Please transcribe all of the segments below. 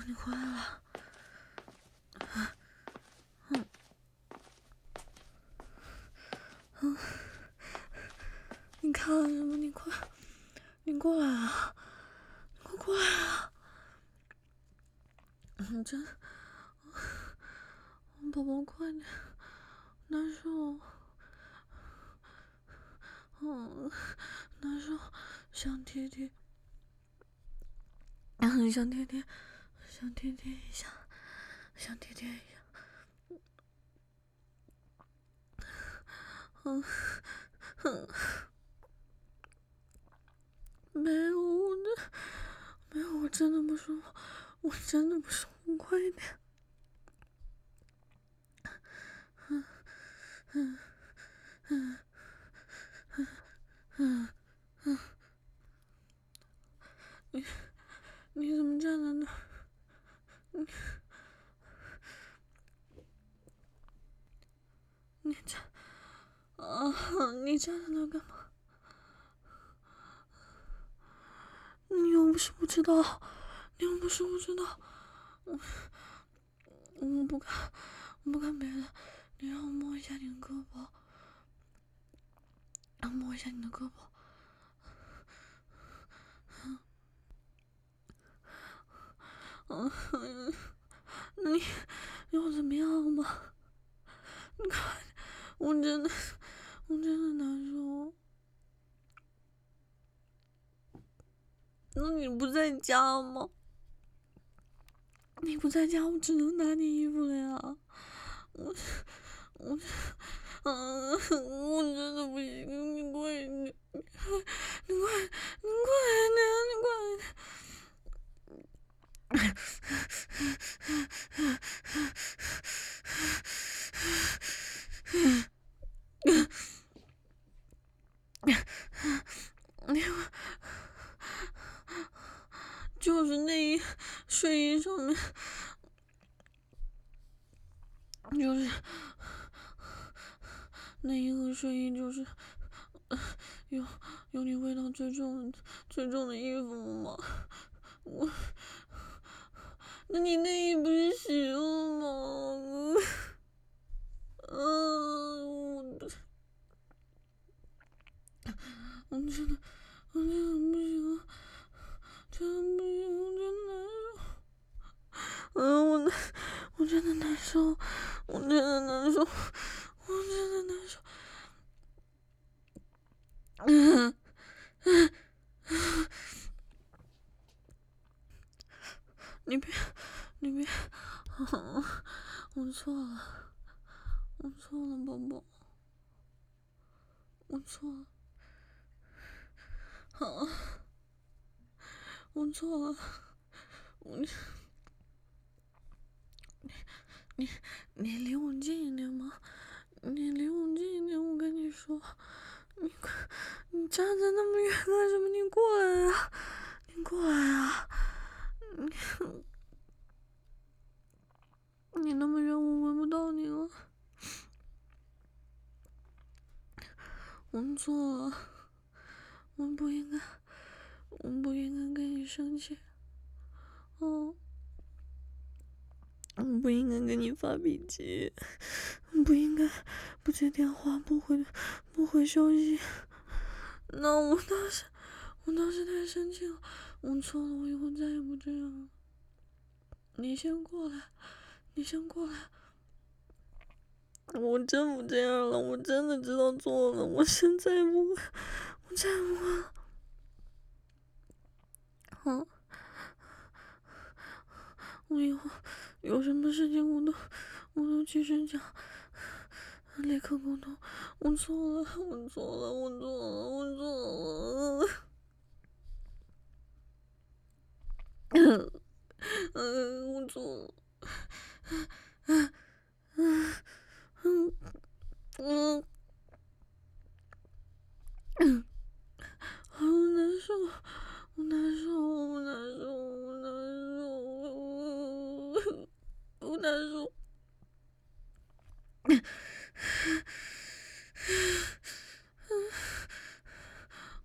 你回来了。你看什么？你过来啊！你快过来啊！宝宝快点，难受。难受，想贴贴，想贴贴一下，想贴贴一下。没有，我真的不舒服，快一点。你怎么站在那？你站在那干嘛？你又不是不知道，我不看别的，你让我摸一下你的胳膊，摸一下你的胳膊。你又怎么样嘛？你看，我真的难受。那你不在家吗？你不在家，我只能拿你衣服了呀。我真的不行，你快点，你快点。就是内衣、睡衣上面，就是内衣和睡衣，就是有你味道最重的衣服吗？那你内衣不是洗了吗？我真的不行，真的难受。我真的难受。你别，我错了，宝宝，我错了，我错了，你离我近一点吗？我跟你说，你站在那么远干什么？你过来啊！你那么远，我闻不到你了。我错了，我不应该跟你生气。我不应该跟你发脾气，不应该不接电话，不回消息。那我当时太生气了，我错了，我以后再也不这样了。你先过来。我真不这样了，我真的知道错了，我再不会。我以后有什么事情我都起身讲，立刻沟通。我错了。我错了。好难受。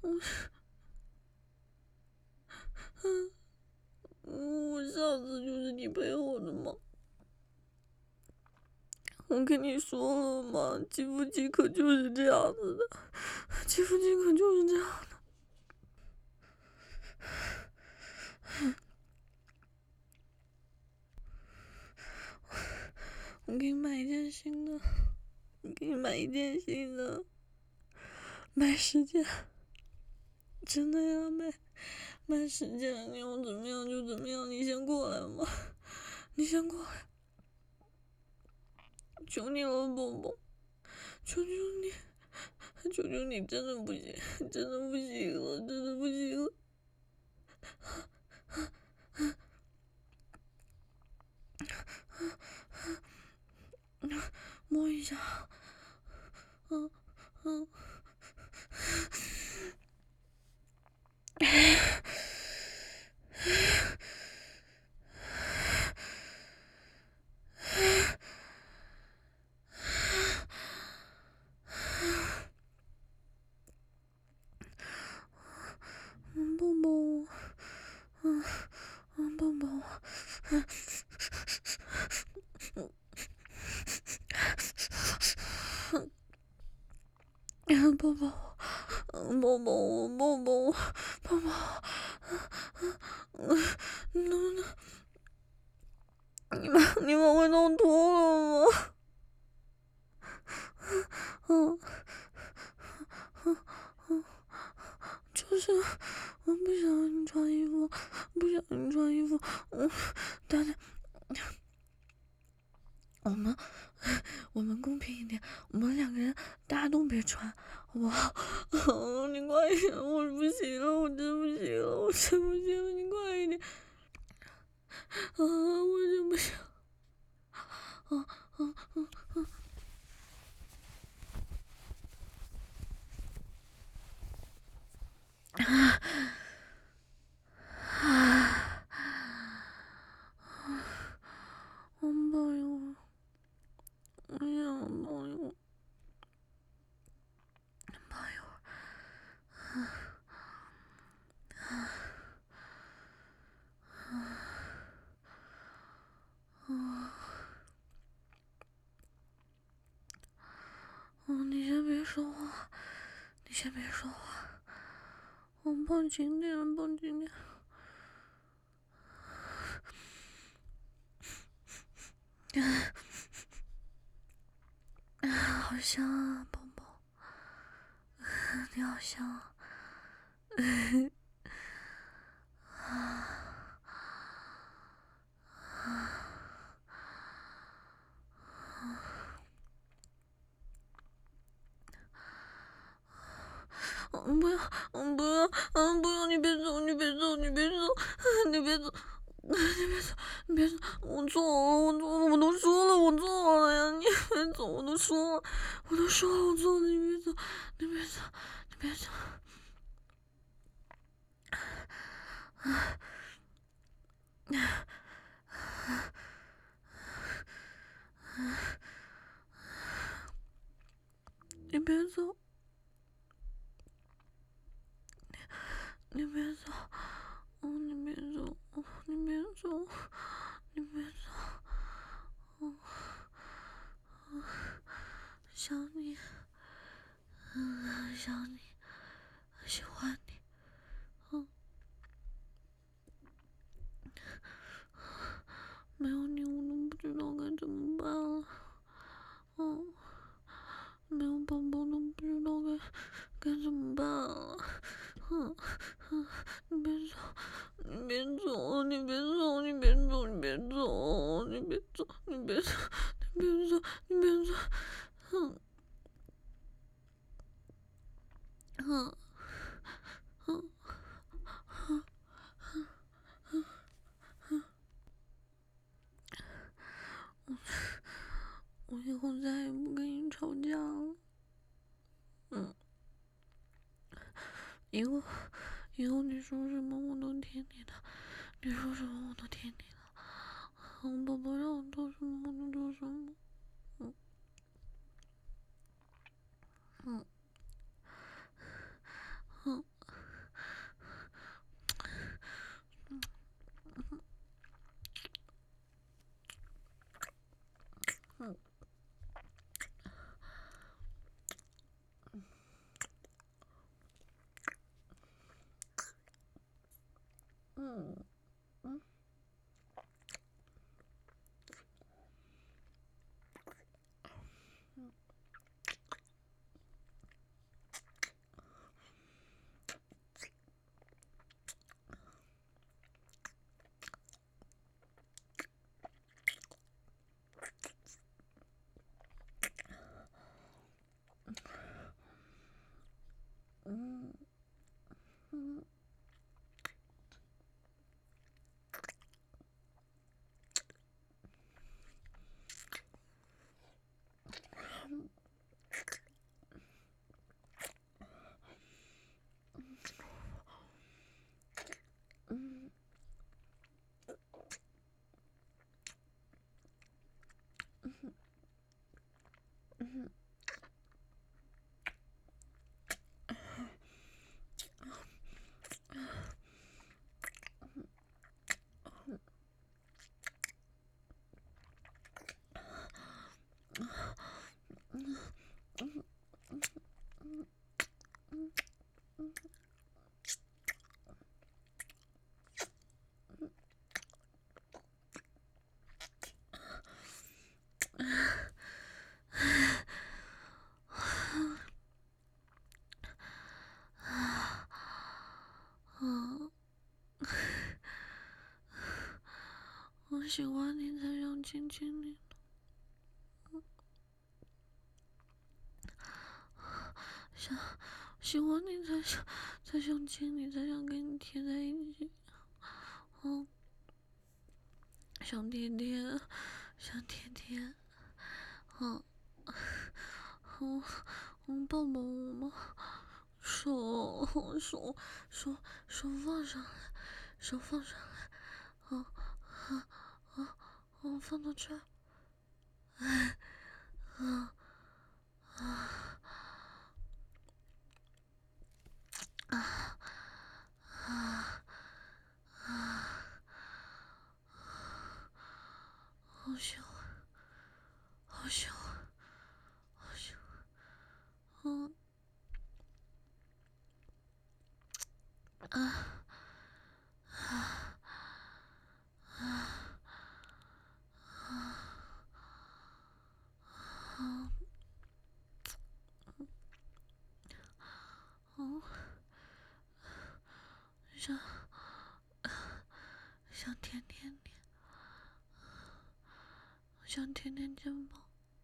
我上次就是陪我的吗？我跟你说了嘛，欺负鸡可就是这样子的，欺负鸡可就是这样的。我给你买一件新的，买10件，真的呀，买10件，你要怎么样就怎么样，你先过来嘛，你先过来，求你了，宝宝，求求你，求求你，真的不行，真的不行了，真的不行了。摸一下，嗯嗯。抱抱我，抱抱我，抱抱我，抱抱我，抱抱我，抱抱我，能不能你把外套脱了吗？就是我不想让你穿衣服，不想让你穿衣服，大家，我们公平一点，我们2个人大家都别穿，好不好？你快一点，我不行了，我真不行了，我真不行了，你快一点，我真不行，我抱一会儿，我想抱一会儿，抱一会儿。你先别说话，你先别说话，我抱紧点，抱紧点。好香啊，宝宝，你好香啊！不要，不要，不要！你别走，你别走，你别走，你别走，你别走，你别走！我错了，我错了，我都说了，我错了呀！你别走，我都说了，我错了，你别走，你别走，你别走！你别走，你别走，你别走，你别走，你别走，想你，想你，喜欢你，没有你我都不知道该怎么办了，没有宝宝都不知道该怎么办了，你别走，你别走，你别走，你别走，你别走，你别走，你别走，你别走，你别走，我以后再也不跟你吵架了，以后你说什么我都听你的，你说什么我都听你的，宝宝让我做什么我就做什么， 我喜欢你才想亲亲你喜欢你才想亲你，才想跟你贴在一起。想甜甜，想甜甜。抱抱我吗？手放上来，手放上来。放到这儿。好喜欢，好喜欢，好喜欢。想舔舔你，想舔舔肩膀。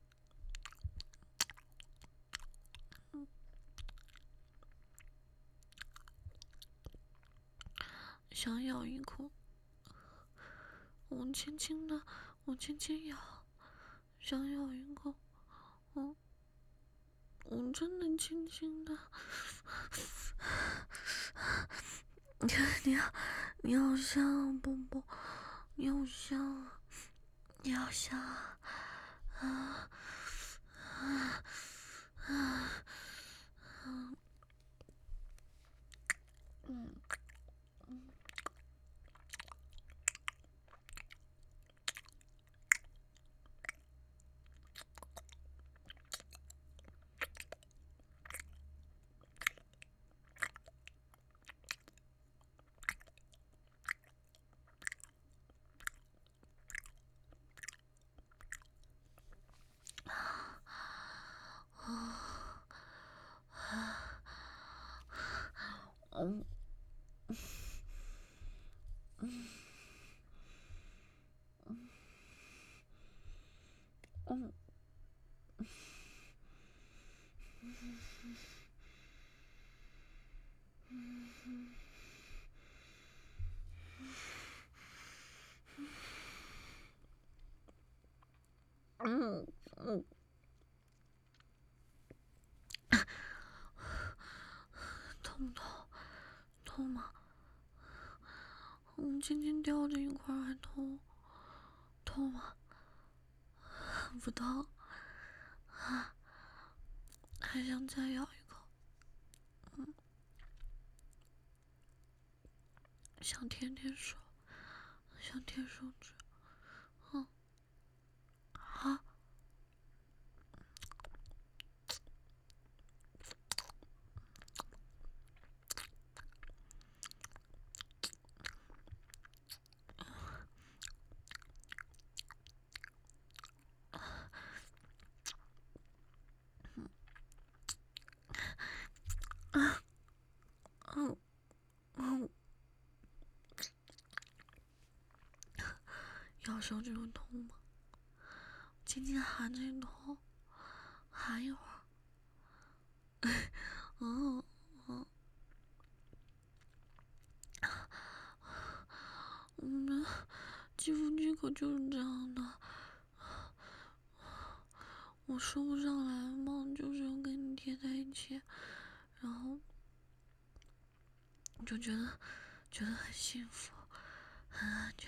想咬一口，我轻轻咬，想咬一口，我真的轻轻的。你好香啊，宝宝，你好香啊，你好香啊，痛不痛？痛吗？轻轻掉着一块还痛，痛吗？不痛，还想再咬一口。想舔舔手，想舔手指。咬手指会痛吗？轻轻含着你头，含一会儿。我们肌肤饥渴就是这样的，我说不上来嘛，就是要跟你贴在一起，然后就觉得很幸福，很安全。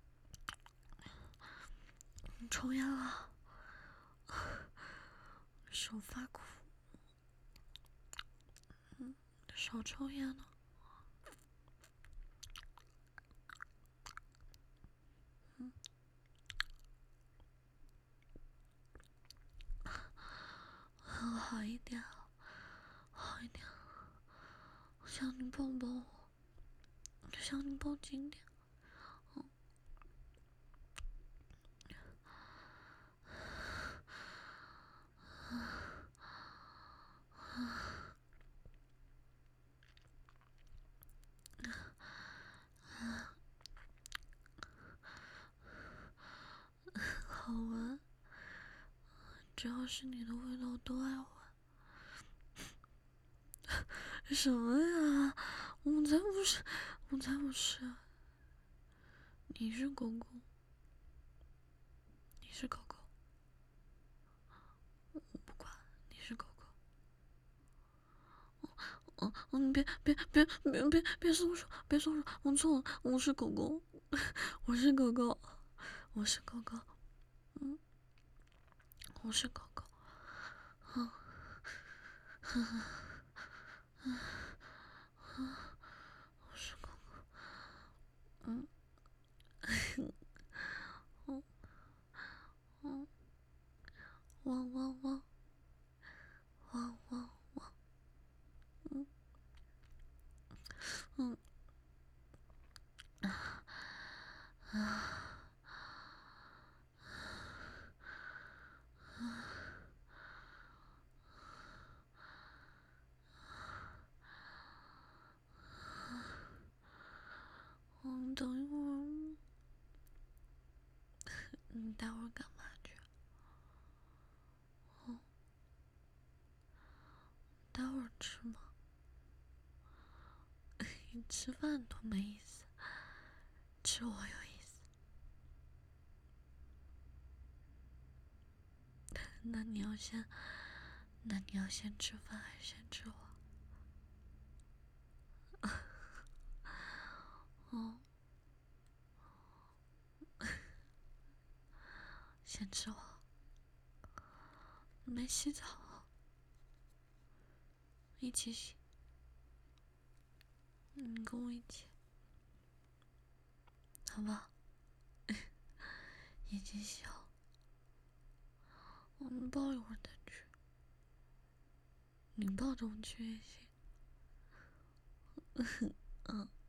你抽烟了？ 手发苦。少抽烟了。好一点，好一点。我想你抱抱我，我想你抱紧点。好闻，只要是你的味道我都爱闻。什么呀？我才不是，我才不是。你是狗狗，你是狗狗，我不管，你是狗狗。你别松手，别松手，我错了，我是狗狗，我是狗狗，我是狗狗，我是狗狗，我是狗狗，汪汪汪，汪汪汪，等一会儿，你待会儿干嘛去？待会儿吃吗？你吃饭多没意思，吃我有意思。那你要先吃饭还是先吃我？先吃我。没洗澡，一起洗。你跟我一起，好不好？一起洗好。我们抱一会儿再去。你抱着我去也行。